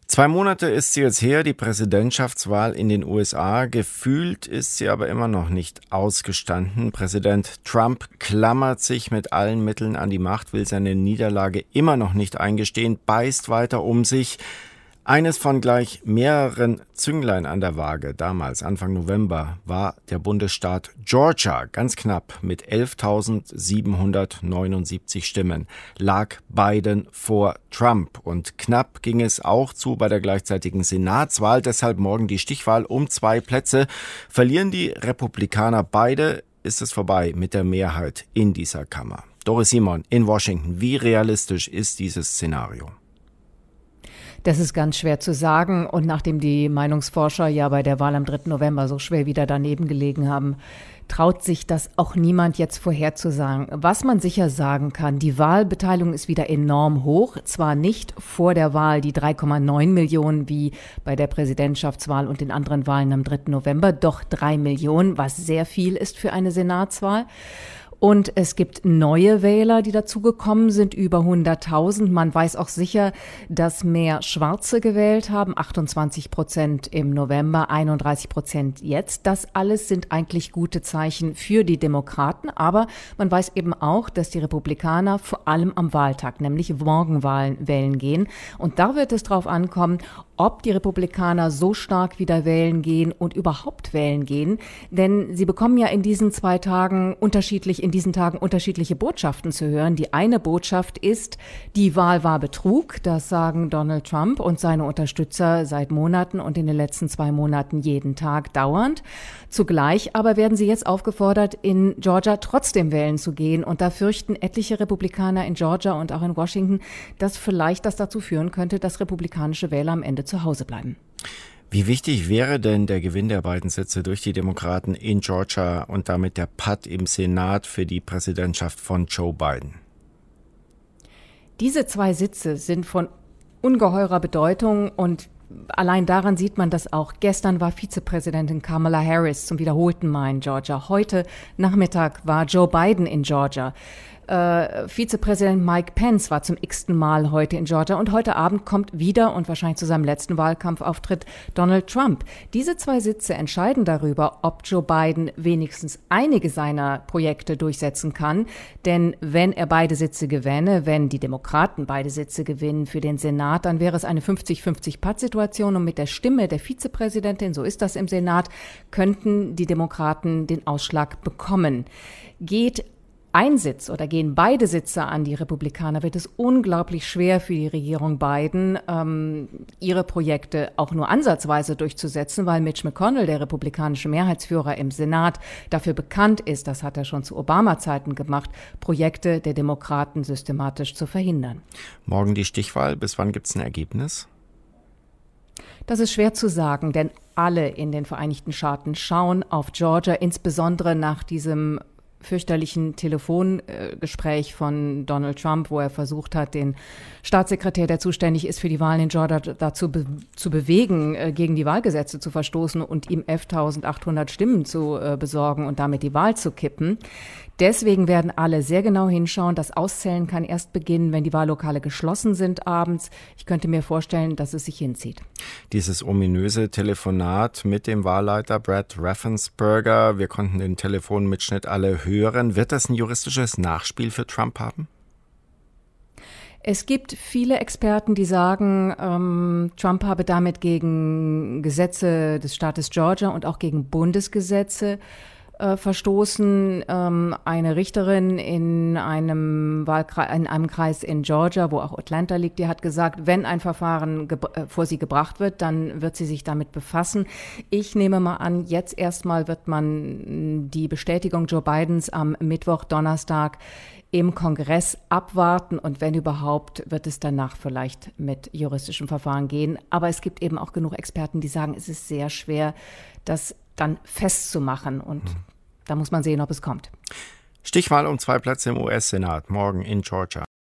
2 Monate ist sie jetzt her, die Präsidentschaftswahl in den USA. Gefühlt ist sie aber immer noch nicht ausgestanden. Präsident Trump klammert sich mit allen Mitteln an die Macht, will seine Niederlage immer noch nicht eingestehen, beißt weiter um sich. Eines von gleich mehreren Zünglein an der Waage, damals Anfang November, war der Bundesstaat Georgia. Ganz knapp mit 11.779 Stimmen lag Biden vor Trump. Und knapp ging es auch zu bei der gleichzeitigen Senatswahl. Deshalb morgen die Stichwahl um 2 Plätze. Verlieren die Republikaner beide, ist es vorbei mit der Mehrheit in dieser Kammer. Doris Simon in Washington. Wie realistisch ist dieses Szenario? Das ist ganz schwer zu sagen. Und nachdem die Meinungsforscher ja bei der Wahl am 3. November so schwer wieder daneben gelegen haben, traut sich das auch niemand jetzt vorherzusagen. Was man sicher sagen kann, die Wahlbeteiligung ist wieder enorm hoch. Zwar nicht vor der Wahl die 3,9 Millionen wie bei der Präsidentschaftswahl und den anderen Wahlen am 3. November, doch 3 Millionen, was sehr viel ist für eine Senatswahl. Und es gibt neue Wähler, die dazugekommen sind, über 100.000. Man weiß auch sicher, dass mehr Schwarze gewählt haben, 28% im November, 31% jetzt. Das alles sind eigentlich gute Zeichen für die Demokraten. Aber man weiß eben auch, dass die Republikaner vor allem am Wahltag, nämlich Morgenwahlen, wählen gehen. Und da wird es drauf ankommen, ob die Republikaner so stark wieder wählen gehen und überhaupt wählen gehen. Denn sie bekommen ja in diesen Tagen unterschiedliche Botschaften zu hören. Die eine Botschaft ist, die Wahl war Betrug. Das sagen Donald Trump und seine Unterstützer seit Monaten und in den letzten 2 Monaten jeden Tag dauernd. Zugleich aber werden sie jetzt aufgefordert, in Georgia trotzdem wählen zu gehen. Und da fürchten etliche Republikaner in Georgia und auch in Washington, dass vielleicht das dazu führen könnte, dass republikanische Wähler am Ende zu Hause bleiben. Wie wichtig wäre denn der Gewinn der beiden Sitze durch die Demokraten in Georgia und damit der Patt im Senat für die Präsidentschaft von Joe Biden? Diese 2 Sitze sind von ungeheurer Bedeutung und allein daran sieht man das auch. Gestern war Vizepräsidentin Kamala Harris zum wiederholten Mal in Georgia. Heute Nachmittag war Joe Biden in Georgia. Vizepräsident Mike Pence war zum x-ten Mal heute in Georgia und heute Abend kommt wieder und wahrscheinlich zu seinem letzten Wahlkampfauftritt Donald Trump. Diese 2 Sitze entscheiden darüber, ob Joe Biden wenigstens einige seiner Projekte durchsetzen kann. Denn wenn er beide Sitze gewänne, wenn die Demokraten beide Sitze gewinnen für den Senat, dann wäre es eine 50-50-Patt-Situation und mit der Stimme der Vizepräsidentin, so ist das im Senat, könnten die Demokraten den Ausschlag bekommen. Geht ein Sitz oder gehen beide Sitze an die Republikaner, wird es unglaublich schwer für die Regierung Biden, ihre Projekte auch nur ansatzweise durchzusetzen, weil Mitch McConnell, der republikanische Mehrheitsführer im Senat, dafür bekannt ist, das hat er schon zu Obama-Zeiten gemacht, Projekte der Demokraten systematisch zu verhindern. Morgen die Stichwahl. Bis wann gibt es ein Ergebnis? Das ist schwer zu sagen, denn alle in den Vereinigten Staaten schauen auf Georgia, insbesondere nach diesem fürchterlichen Telefongespräch von Donald Trump, wo er versucht hat, den Staatssekretär, der zuständig ist für die Wahlen in Georgia, dazu zu bewegen, gegen die Wahlgesetze zu verstoßen und ihm 11.800 Stimmen zu besorgen und damit die Wahl zu kippen. Deswegen werden alle sehr genau hinschauen. Das Auszählen kann erst beginnen, wenn die Wahllokale geschlossen sind abends. Ich könnte mir vorstellen, dass es sich hinzieht. Dieses ominöse Telefonat mit dem Wahlleiter Brad Raffensperger, wir konnten den Telefonmitschnitt alle hören. Wird das ein juristisches Nachspiel für Trump haben? Es gibt viele Experten, die sagen, Trump habe damit gegen Gesetze des Staates Georgia und auch gegen Bundesgesetze verstoßen. Eine Richterin in einem Kreis in Georgia, wo auch Atlanta liegt, die hat gesagt, wenn ein Verfahren vor sie gebracht wird, dann wird sie sich damit befassen. Ich nehme mal an, jetzt erstmal wird man die Bestätigung Joe Bidens am Mittwoch, Donnerstag im Kongress abwarten und wenn überhaupt, wird es danach vielleicht mit juristischem Verfahren gehen. Aber es gibt eben auch genug Experten, die sagen, es ist sehr schwer, das dann festzumachen und da muss man sehen, ob es kommt. Stichwahl um 2 Plätze im US-Senat, morgen in Georgia.